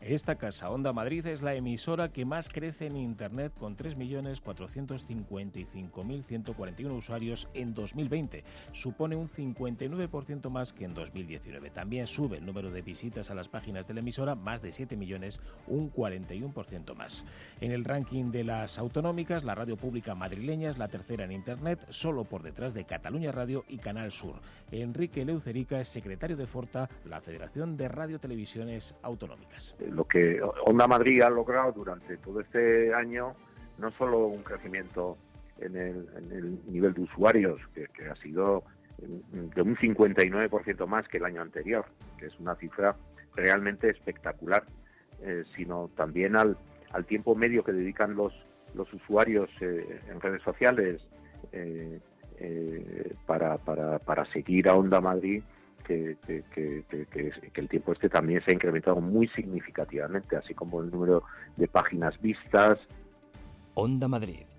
Esta casa, Onda Madrid, es la emisora que más crece en Internet, con 3.455.141 usuarios en 2020. Supone un 59% más que en 2019. También sube el número de visitas a las páginas de la emisora, más de 7 millones, un 41% más. En el ranking de las autonómicas, la radio pública madrileña es la tercera en Internet, solo por detrás de Cataluña Radio y Canal Sur. Enrique Leucerica es secretario de Forta, la Federación de Radiotelevisiones Autonómicas. Lo que Onda Madrid ha logrado durante todo este año, no solo un crecimiento en el nivel de usuarios, que ha sido de un 59% más que el año anterior, que es una cifra realmente espectacular, sino también al tiempo medio que dedican los usuarios en redes sociales para seguir a Onda Madrid, que el tiempo también se ha incrementado muy significativamente, así como el número de páginas vistas. Onda Madrid.